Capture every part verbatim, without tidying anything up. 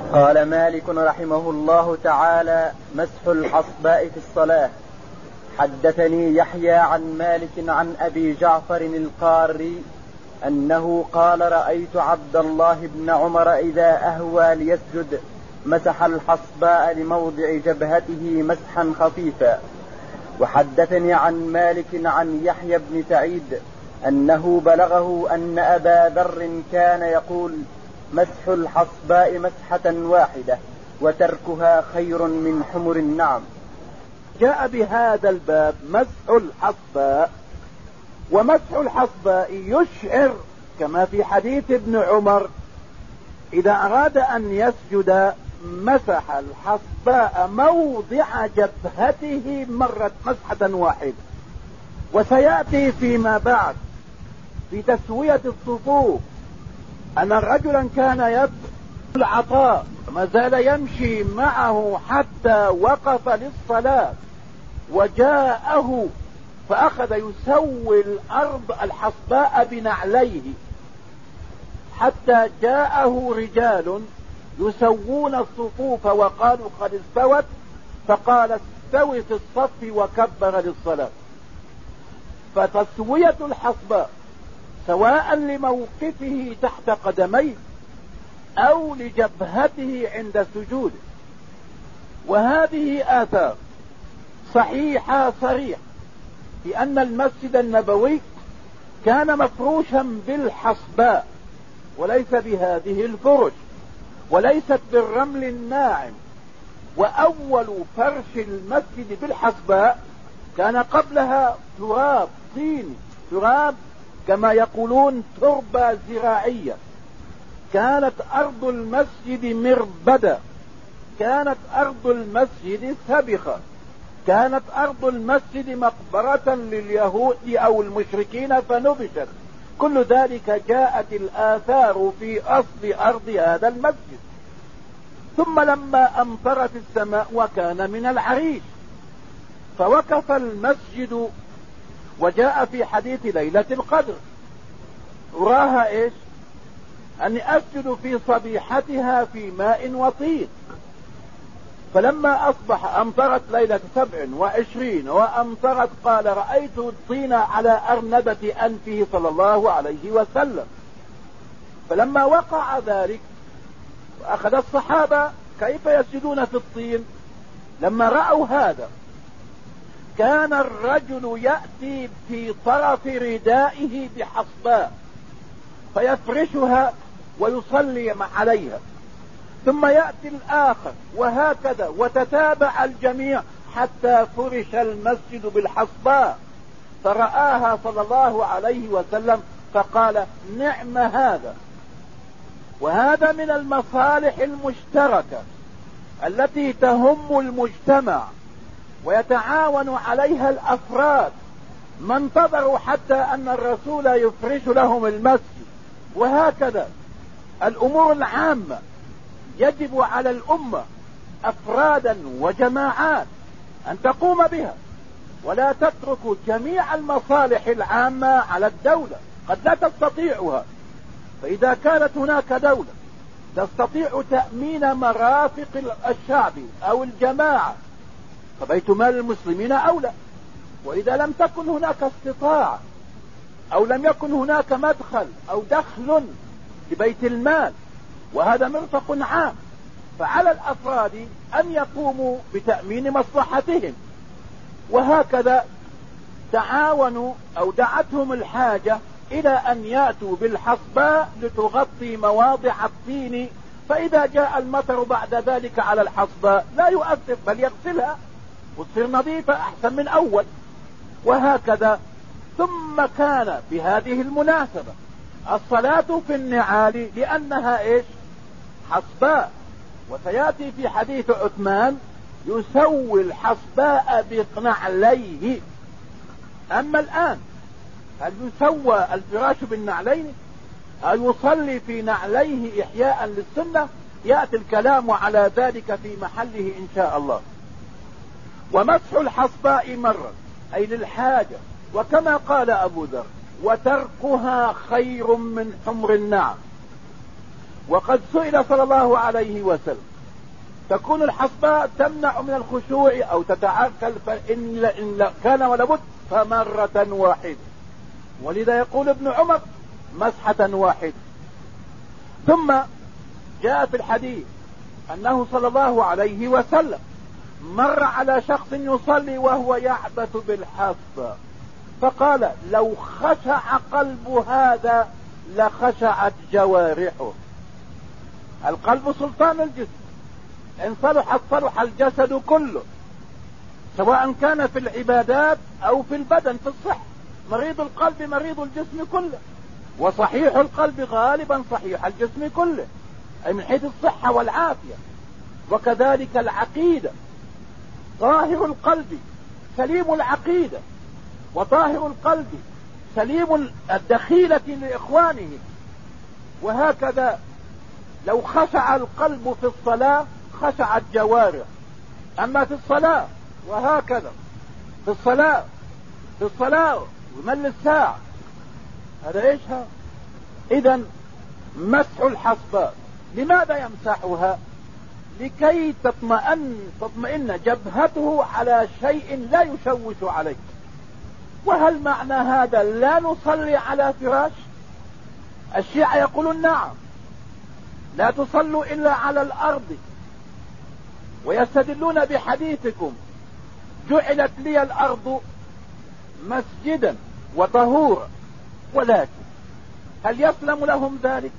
قال مالك رحمه الله تعالى: مسح الحصباء في الصلاة. حدثني يحيى عن مالك عن أبي جعفر القاري أنه قال: رأيت عبد الله بن عمر إذا أهوى ليسجد مسح الحصباء لموضع جبهته مسحا خفيفا. وحدثني عن مالك عن يحيى بن سعيد أنه بلغه أن أبا ذر كان يقول: مسح الحصباء مسحة واحدة وتركها خير من حمر النعم. جاء بهذا الباب مسح الحصباء، ومسح الحصباء يشعر كما في حديث ابن عمر إذا أراد أن يسجد مسح الحصباء موضع جبهته مرة مسحة واحدة. وسيأتي فيما بعد في تسوية الصفوف أن رجلا كان يبذل العطاء ما زال يمشي معه حتى وقف للصلاة، وجاءه فأخذ يسوي الأرض الحصباء بنعليه حتى جاءه رجال يسوون الصفوف وقالوا قد استوت، فقال: استوي في الصف، وكبر للصلاة. فتسوية الحصباء سواء لموقفه تحت قدميه أو لجبهته عند سجوده، وهذه آثار صحيحة صريحة في أن المسجد النبوي كان مفروشا بالحصباء وليس بهذه الفرش، وليست بالرمل الناعم. وأول فرش المسجد بالحصباء كان قبلها تراب طين، تراب كما يقولون تربة زراعية. كانت أرض المسجد مربدة، كانت أرض المسجد سبخة، كانت أرض المسجد مقبرة لليهود أو المشركين فنبشت. كل ذلك جاءت الآثار في أصل أرض هذا المسجد. ثم لما أمطرت السماء وكان من العريش فوقف المسجد، وجاء في حديث ليلة القدر: أراها إيش؟ أني أسجد في صبيحتها في ماء وطين. فلما أصبح أمطرت ليلة سبع وعشرين وأمطرت، قال: رأيت الطين على أرنبة أنفه صلى الله عليه وسلم. فلما وقع ذلك وأخذ الصحابة كيف يسجدون في الطين، لما رأوا هذا كان الرجل يأتي في طرف ردائه بحصباء فيفرشها ويصلي عليها، ثم يأتي الآخر، وهكذا، وتتابع الجميع حتى فرش المسجد بالحصباء. فرآها صلى الله عليه وسلم فقال: نعم هذا. وهذا من المصالح المشتركة التي تهم المجتمع ويتعاون عليها الأفراد، ما انتظروا حتى أن الرسول يفرش لهم المسجد. وهكذا الأمور العامة يجب على الأمة أفرادا وجماعات أن تقوم بها، ولا تترك جميع المصالح العامة على الدولة، قد لا تستطيعها. فإذا كانت هناك دولة تستطيع تأمين مرافق الشعب أو الجماعة فبيت مال المسلمين أولى. وإذا لم تكن هناك استطاعة أو لم يكن هناك مدخل أو دخل لبيت المال، وهذا مرفق عام، فعلى الأفراد أن يقوموا بتأمين مصلحتهم. وهكذا تعاونوا أو دعتهم الحاجة إلى أن يأتوا بالحصباء لتغطي مواضع الطين، فإذا جاء المطر بعد ذلك على الحصباء لا يؤثر، بل يغسلها وتصير نظيفة أحسن من أول. وهكذا. ثم كان بهذه المناسبة الصلاة في النعال لأنها إيش؟ حصباء. وسيأتي في حديث عثمان: يسوي الحصباء بنعليه. أما الآن هل يسوى الفراش بالنعلين أو يصلي في نعليه إحياء للسنة؟ يأتي الكلام على ذلك في محله إن شاء الله. ومسح الحصباء مرة أي للحاجة، وكما قال أبو ذر: وتركها خير من حمر النعم. وقد سئل صلى الله عليه وسلم تكون الحصباء تمنع من الخشوع او تتعركل، فإن إن كان ولابد فمرة واحدة، ولذا يقول ابن عمر مسحة واحدة. ثم جاء في الحديث انه صلى الله عليه وسلم مر على شخص يصلي وهو يعبث بالحصبة، فقال لو خشع قلب هذا لخشعت جوارحه. القلب سلطان الجسم، ان صلحت صلح الجسد كله، سواء كان في العبادات او في البدن في الصحة. مريض القلب مريض الجسم كله، وصحيح القلب غالبا صحيح الجسم كله، اي من حيث الصحة والعافية. وكذلك العقيدة، طاهر القلب سليم العقيدة، وطاهر القلب سليم الدخيلة لإخوانه. وهكذا لو خشع القلب في الصلاة خشعت جوارح. أما في الصلاة وهكذا في الصلاة في الصلاة ومل الساعة، هذا ايش ها؟ إذن مسح الحصباء لماذا يمسحها؟ لكي تطمئن تطمئن جبهته على شيء لا يشوش عليه. وهل معنى هذا لا نصلي على فراش؟ الشيعة يقولون نعم، لا تصلوا إلا على الأرض، ويستدلون بحديثكم جعلت لي الأرض مسجدا وطهورا. ولكن هل يسلم لهم ذلك؟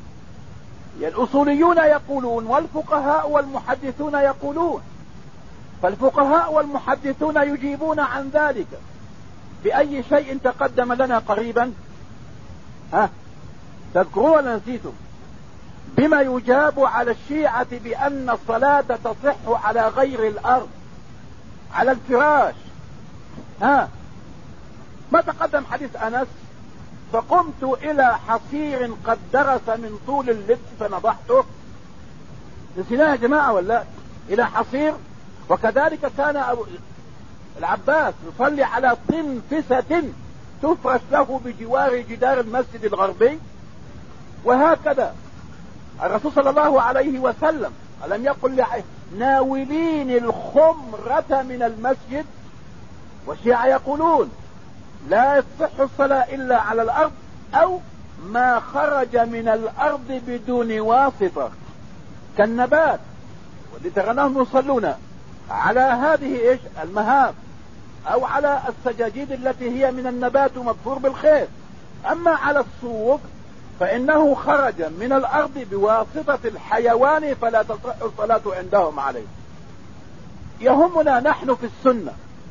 الأصوليون يقولون والفقهاء والمحدثون يقولون، فالفقهاء والمحدثون يجيبون عن ذلك بأي شيء تقدم لنا قريبا؟ ها تذكرون ولا نسيتم؟ بما يجاب على الشيعة بأن الصلاة تصح على غير الأرض، على الفراش. ها ما تقدم حديث أنس فقمت إلى حصير قد درس من طول اللبس فنضحته؟ نسيناها يا جماعة ولا؟ إلى حصير. وكذلك كان أبو العباس يصلي على طنفسة تفرش له بجوار جدار المسجد الغربي. وهكذا الرسول صلى الله عليه وسلم ألم يقل ناولين الخمرة من المسجد؟ والشيعة يقولون لا يصح الصلاة إلا على الأرض أو ما خرج من الأرض بدون واسطة كالنبات، واللي ترونهم يصلون على هذه إيش المهاب أو على السجاجيد التي هي من النبات ومبفور بالخير. أما على الصوف فإنه خرج من الأرض بواسطة الحيوان فلا تصح الصلاة عندهم عليه. يهمنا نحن في السنة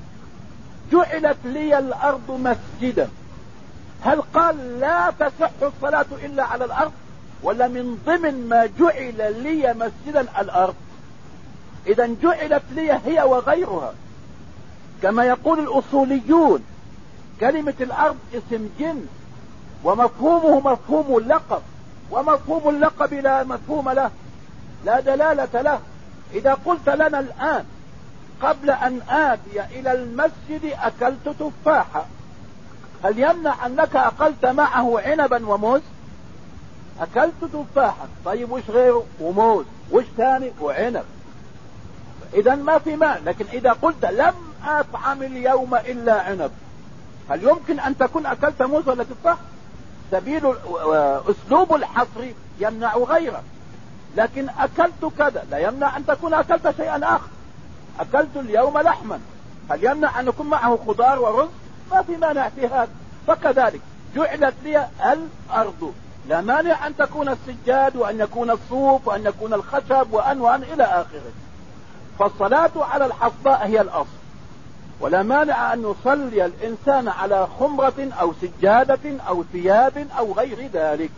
جعلت لي الأرض مسجدا، هل قال لا تصح الصلاة إلا على الأرض، ولا من ضمن ما جعل لي مسجدا الأرض؟ إذا جعلت لي هي وغيرها. كما يقول الأصوليون كلمة الأرض اسم جنس، ومفهومه مفهوم اللقب، ومفهوم اللقب لا مفهوم له، لا دلالة له. إذا قلت لنا الآن قبل أن آتي إلى المسجد أكلت تفاحة، هل يمنع أنك أكلت معه عنبا وموز؟ أكلت تفاحة، طيب وش غيره؟ وموز، وش ثاني؟ وعنب. إذا ما في مانع. لكن إذا قلت لم أطعم اليوم إلا عنب، هل يمكن أن تكون أكلت موز ولا تفاح؟ سبيل أسلوب الحصر يمنع غيره. لكن أكلت كذا لا يمنع أن تكون أكلت شيئا آخر. أكلت اليوم لحما، هل يمنع أن يكون معه خضار ورز؟ ما في مانع في هذا. فكذلك جعلت لي الأرض، لا مانع أن تكون السجاد وأن يكون الصوف وأن يكون الخشب وأن وأن إلى آخره. فالصلاة على الحصباء هي الأصل، ولا مانع أن يصلي الإنسان على خمرة أو سجادة أو ثياب أو غير ذلك.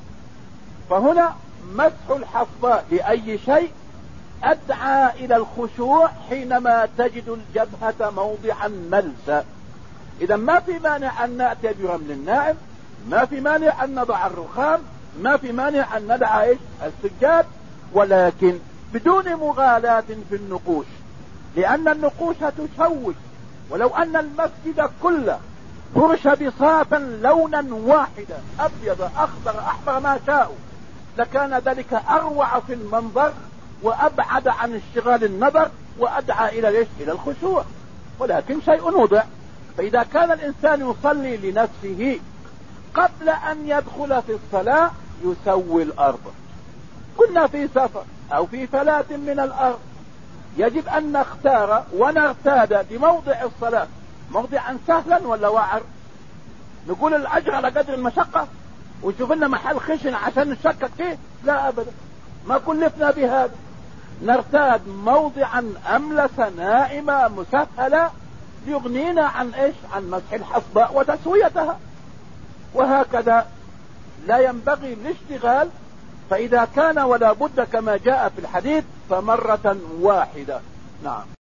فهنا مسح الحصباء لأي شيء أدعى إلى الخشوع حينما تجد الجبهة موضعا ملسا. إذا ما في مانع أن نأتي برمل الناعم، ما في مانع أن نضع الرخام، ما في مانع أن ندع إيش السجاد، ولكن بدون مغالاة في النقوش، لأن النقوش تشوش. ولو أن المسجد كله فرش بساطا لونا واحدا أبيض أخضر أحمر ما شاءوا لكان ذلك أروع في المنظر وأبعد عن اشتغال النظر وأدعى إلى ليش؟ إلى الخشوع. ولكن شيء وضع، فإذا كان الإنسان يصلي لنفسه قبل أن يدخل في الصلاة يسوي الأرض. كنا في سفر أو في فلاة من الأرض، يجب أن نختار ونرتاد بموضع الصلاة موضعا سهلا ولا وعر؟ نقول الأجر على قدر المشقة ونشوف لنا محل خشن عشان نشكك فيه؟ لا أبدا، ما كلفنا بهذا. نرتاد موضعا أملس نائمة مسهلة يغنينا عن إيش؟ عن مسح الحصباء وتسويتها. وهكذا لا ينبغي الاشتغال، فإذا كان ولا بد كما جاء في الحديث فمرة واحدة. نعم.